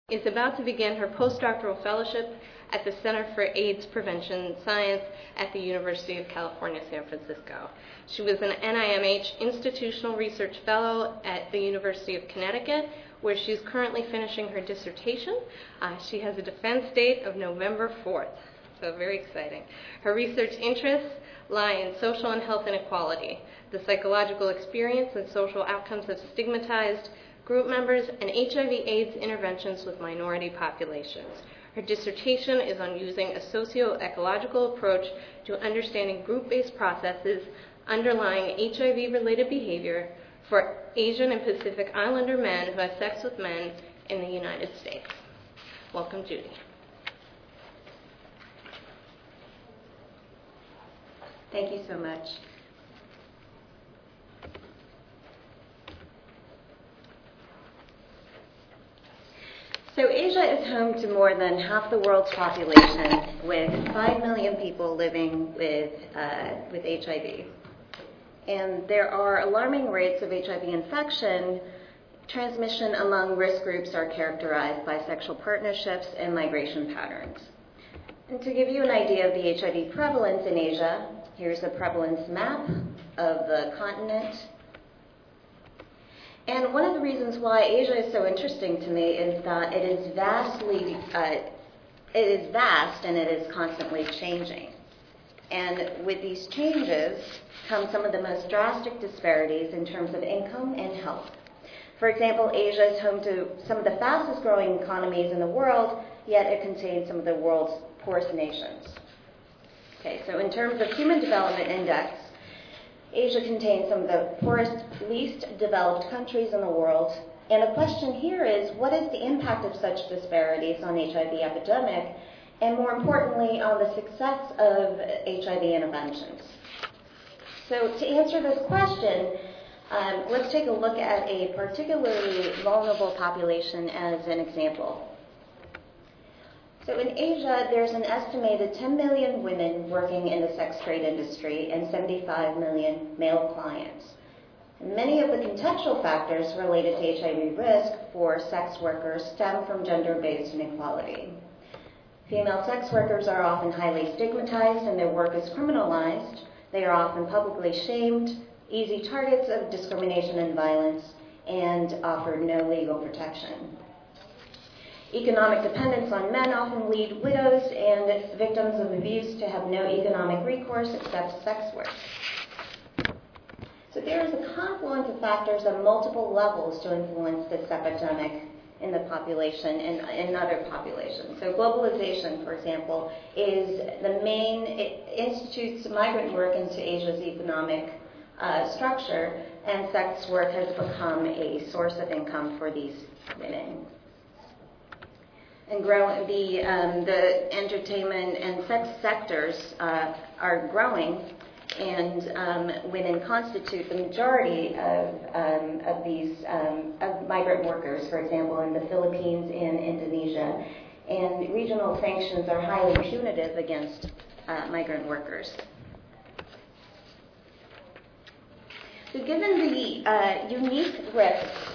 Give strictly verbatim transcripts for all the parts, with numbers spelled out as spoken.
is about to begin her postdoctoral fellowship at the Center for AIDS Prevention Science at the University of California, San Francisco. She was an N I M H Institutional Research Fellow at the University of Connecticut, where she's currently finishing her dissertation. Uh, she has a defense date of November fourth, so very exciting. Her research interests lie in social and health inequality, the psychological experience and social outcomes of stigmatized group members, and H I V AIDS interventions with minority populations. Her dissertation is on using a socio-ecological approach to understanding group-based processes underlying H I V-related behavior for Asian and Pacific Islander men who have sex with men in the United States. Welcome, Judy. Thank you so much. So Asia is home to more than half the world's population, with five million people living with, uh, with H I V. And there are alarming rates of H I V infection. Transmission among risk groups are characterized by sexual partnerships and migration patterns. And to give you an idea of the H I V prevalence in Asia, here's a prevalence map of the continent. And one of the reasons why Asia is so interesting to me is that it is vastly, uh, it is vast and it is constantly changing. And with these changes come some of the most drastic disparities in terms of income and health. For example, Asia is home to some of the fastest growing economies in the world, yet it contains some of the world's poorest nations. Okay, so in terms of Human Development Index, Asia contains some of the poorest, least developed countries in the world. And the question here is, what is the impact of such disparities on H I V epidemic, and more importantly, on the success of H I V interventions? So to answer this question, um, let's take a look at a particularly vulnerable population as an example. So in Asia, there's an estimated ten million women working in the sex trade industry and seventy-five million male clients. Many of the contextual factors related to H I V risk for sex workers stem from gender-based inequality. Female sex workers are often highly stigmatized and their work is criminalized. They are often publicly shamed, easy targets of discrimination and violence, and offered no legal protection. Economic dependence on men often lead widows and victims of abuse to have no economic recourse except sex work. So there is a confluence of factors on multiple levels to influence this epidemic in the population and in other populations. So globalization, for example, is the main, it institutes migrant work into Asia's economic uh, structure, and sex work has become a source of income for these women. And grow, the, um, the entertainment and sex sectors uh, are growing, and um, women constitute the majority of, um, of these um, of migrant workers, for example, in the Philippines and Indonesia. And regional sanctions are highly punitive against uh, migrant workers. So given the uh, unique risks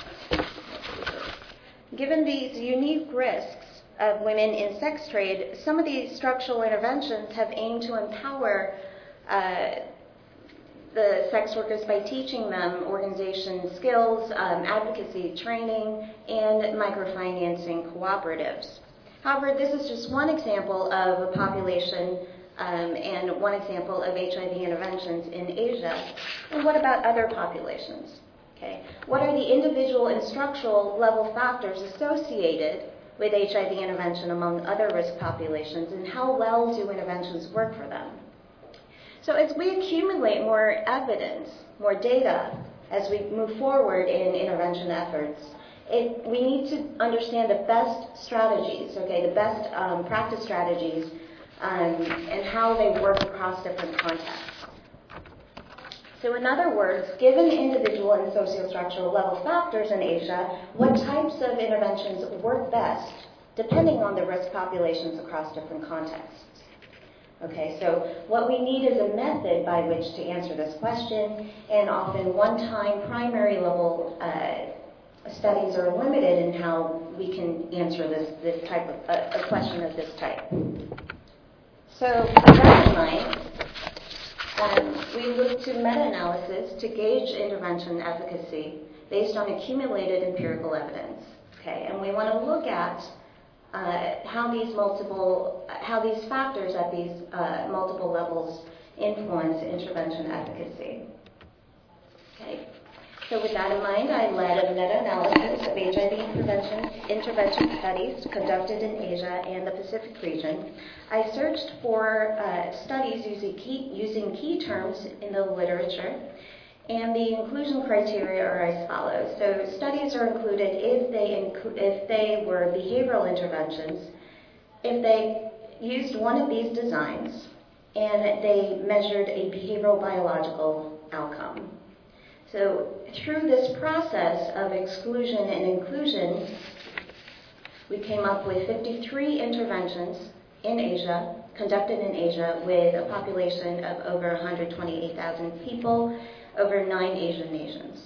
Given these unique risks of women in sex trade, some of these structural interventions have aimed to empower uh, the sex workers by teaching them organization skills, um, advocacy training, and microfinancing cooperatives. However, this is just one example of a population um, and one example of H I V interventions in Asia. And what about other populations? Okay. What are the individual and structural level factors associated with H I V intervention among other risk populations, and how well do interventions work for them? So as we accumulate more evidence, more data, as we move forward in intervention efforts, it, we need to understand the best strategies, okay, the best um, practice strategies, um, and how they work across different contexts. So in other words, given individual and sociostructural level factors in Asia, what types of interventions work best, depending on the risk populations across different contexts? Okay, so what we need is a method by which to answer this question, and often one-time primary level uh, studies are limited in how we can answer this, this type of, a, a question of this type. So with that in mind, um, we look to meta-analysis to gauge intervention efficacy based on accumulated empirical evidence. Okay, and we want to look at uh, how these multiple, how these factors at these uh, multiple levels influence intervention efficacy. Okay. So with that in mind, I led a meta-analysis of H I V prevention intervention studies conducted in Asia and the Pacific region. I searched for uh, studies using key, using key terms in the literature, and the inclusion criteria are as follows. So studies are included if they, inc- if they were behavioral interventions, if they used one of these designs, and they measured a behavioral biological outcome. So through this process of exclusion and inclusion, we came up with fifty-three interventions in Asia, conducted in Asia, with a population of over one hundred twenty-eight thousand people, over nine Asian nations.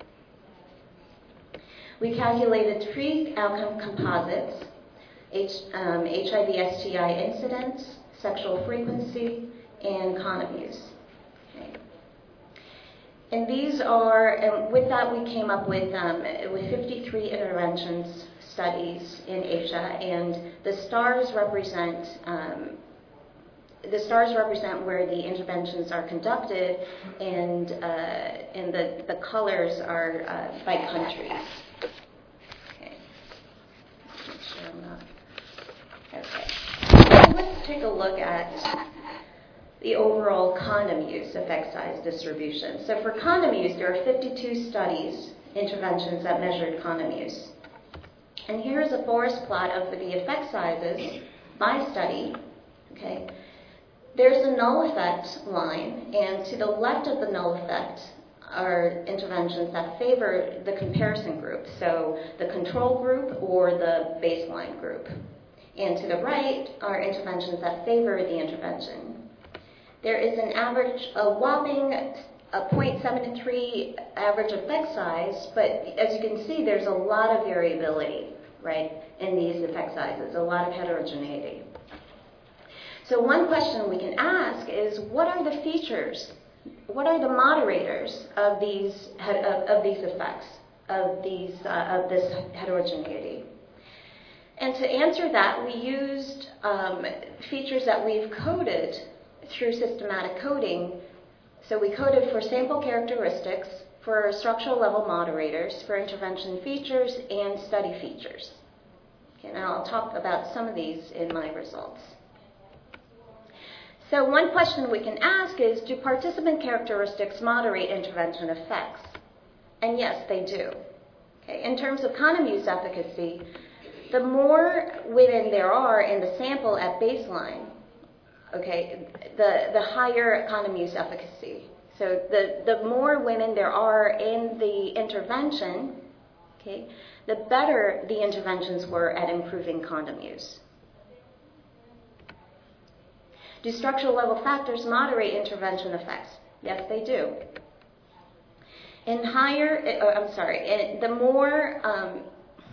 We calculated three outcome composites, H, um, H I V S T I incidence, sexual frequency, and condom use. Okay. And these are, and with that we came up with, um, with fifty-three interventions studies in Asia, and the stars represent um, the stars represent where the interventions are conducted, and uh, and the, the colors are uh, by countries. Okay. Make sure I'm not. Okay. So let's take a look at the overall condom use effect size distribution. So for condom use, there are fifty-two studies, interventions that measured condom use. And here is a forest plot of the effect sizes by study. Okay. There's a null effect line, and to the left of the null effect are interventions that favor the comparison group, so the control group or the baseline group. And to the right are interventions that favor the intervention. There is an average, a whopping a zero point seven three average effect size, but as you can see, there's a lot of variability, right, in these effect sizes, a lot of heterogeneity. So one question we can ask is, what are the features, what are the moderators of these of, of these effects, of these uh, of this heterogeneity? And to answer that, we used um, features that we've coded through systematic coding. So we coded for sample characteristics, for structural level moderators, for intervention features, and study features. Okay, now I'll talk about some of these in my results. So one question we can ask is, do participant characteristics moderate intervention effects? And yes, they do. Okay, in terms of condom use efficacy, the more women there are in the sample at baseline, okay, the, the higher condom use efficacy. So the, the more women there are in the intervention, okay, the better the interventions were at improving condom use. Do structural level factors moderate intervention effects? Yes, they do. In higher, uh, I'm sorry, in the more, um,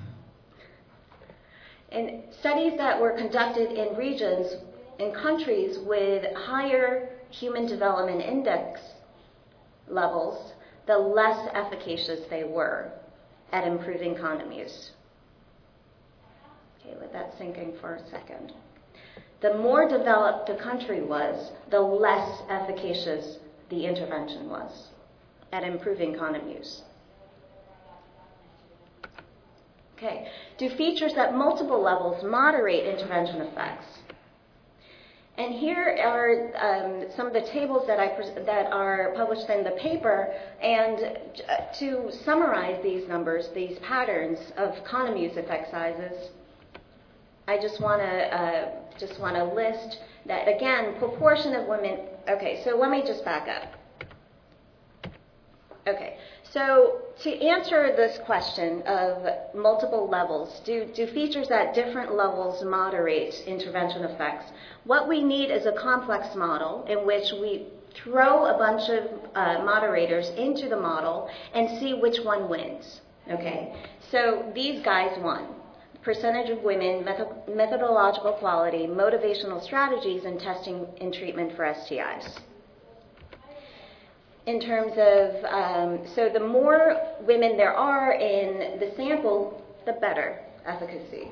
in studies that were conducted in regions, in countries with higher human development index levels, the less efficacious they were at improving condom use. Okay, let that sink in for a second. The more developed the country was, the less efficacious the intervention was at improving condom use. Okay, do features at multiple levels moderate intervention effects? And here are um, some of the tables that, I pres- that are published in the paper, and uh, to summarize these numbers, these patterns of condom use effect sizes, I just want to uh, just want to list that again. Proportion of women. Okay, so let me just back up. Okay, so to answer this question of multiple levels, do do features at different levels moderate intervention effects? What we need is a complex model in which we throw a bunch of uh, moderators into the model and see which one wins. Okay, so these guys won. Percentage of women, method- methodological quality, motivational strategies, and testing and treatment for S T Is. In terms of, um, so the more women there are in the sample, the better efficacy.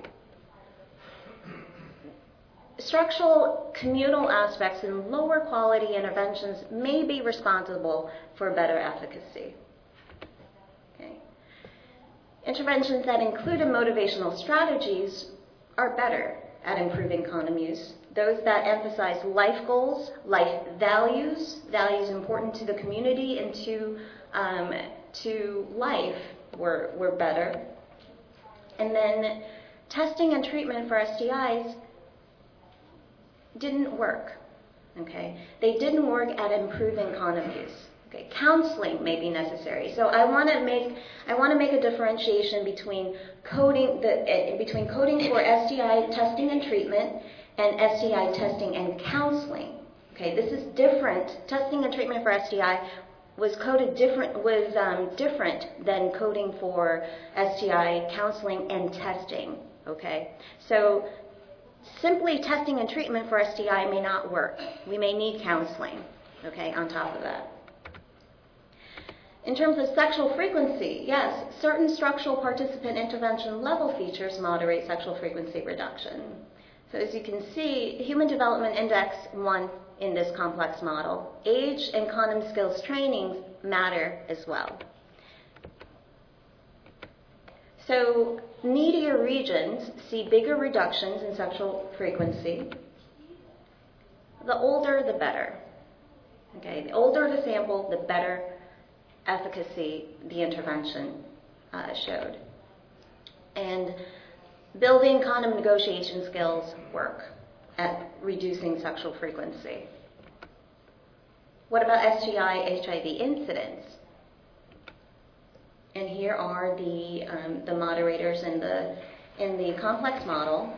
Structural communal aspects and lower quality interventions may be responsible for better efficacy. Okay. Interventions that included motivational strategies are better at improving condom use. Those that emphasize life goals, life values, values important to the community and to, um, to life were, were better. And then testing and treatment for S T Is didn't work. Okay, they didn't work at improving condom use. Okay, counseling may be necessary. So I want to make I want to make a differentiation between coding the uh, between coding for S T I testing and treatment and S T I testing and counseling. Okay, this is different. Testing and treatment for S T I was coded different was um, different than coding for S T I counseling and testing. Okay, so simply testing and treatment for S T I may not work. We may need counseling, okay, on top of that. In terms of sexual frequency, yes, certain structural participant intervention level features moderate sexual frequency reduction. So as you can see, Human Development Index one in this complex model. Age and condom skills training matter as well. So needier regions see bigger reductions in sexual frequency. The older, the better. Okay, the older the sample, the better efficacy the intervention uh, showed. And building condom negotiation skills work at reducing sexual frequency. What about S T I, H I V incidence? And here are the um, the moderators in the in the complex model.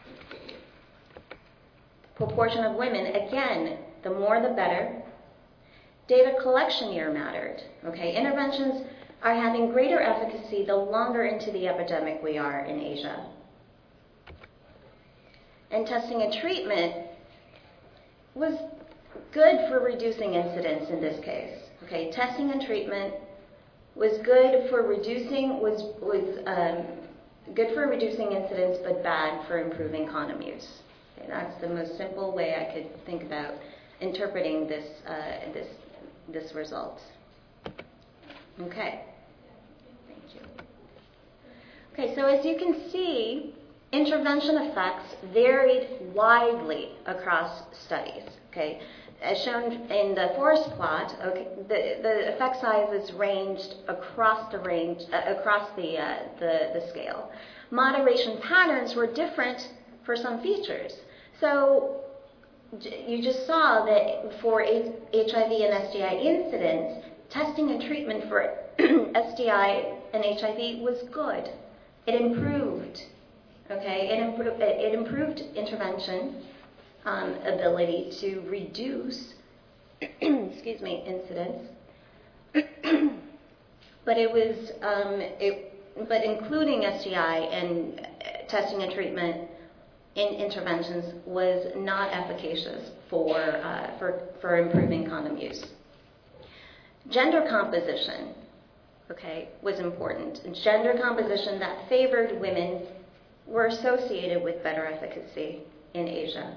Proportion of women, again, the more the better. Data collection year mattered. Okay, interventions are having greater efficacy the longer into the epidemic we are in Asia. And testing and treatment was good for reducing incidence in this case. Okay, testing and treatment was good for reducing was was um, good for reducing incidence, but bad for improving condom use. Okay, that's the most simple way I could think about interpreting this uh, this this result. Okay, thank you. Okay, so as you can see, intervention effects varied widely across studies. Okay. As shown in the forest plot, okay, the, the effect sizes ranged across the range, uh, across the, uh, the the scale. Moderation patterns were different for some features. So j- you just saw that for H I V and S T I incidence, testing and treatment for S T I and H I V was good. It improved. Okay, it improved. It improved intervention. Um, ability to reduce, excuse me, incidence, but it was, um, it, but including S T I and testing and treatment in interventions was not efficacious for uh, for for improving condom use. Gender composition, okay, was important. Gender composition that favored women were associated with better efficacy in Asia.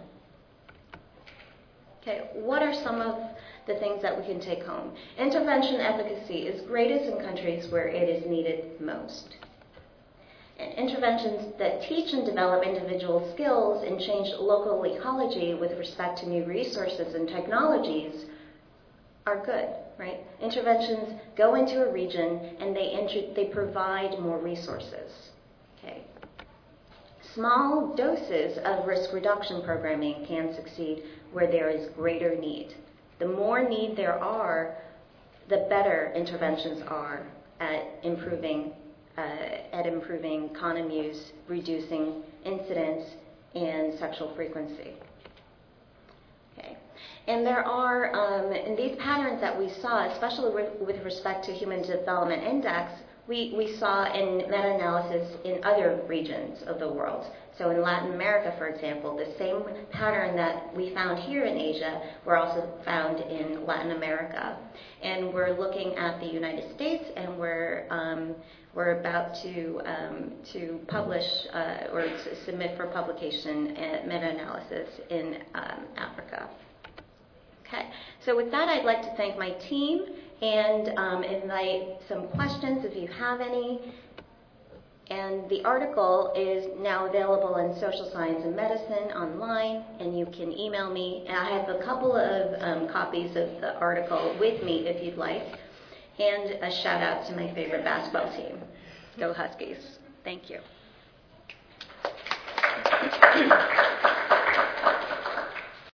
Okay, what are some of the things that we can take home? Intervention efficacy is greatest in countries where it is needed most. And interventions that teach and develop individual skills and change local ecology with respect to new resources and technologies are good, right? Interventions go into a region and they, int- they provide more resources. Okay. Small doses of risk reduction programming can succeed where there is greater need. The more need there are, the better interventions are at improving uh, at improving condom use, reducing incidence, and sexual frequency. Okay, and there are um, in these patterns that we saw, especially with, with respect to Human Development Index we, we saw in meta-analysis in other regions of the world. So in Latin America, for example, the same pattern that we found here in Asia were also found in Latin America. And we're looking at the United States, and we're um, we're about to um, to publish uh, or to submit for publication a meta-analysis in um, Africa. Okay. So with that, I'd like to thank my team and um, invite some questions if you have any. And the article is now available in Social Science and Medicine online, and you can email me. And I have a couple of um, copies of the article with me if you'd like. And a shout out to my favorite basketball team. Go Huskies. Thank you.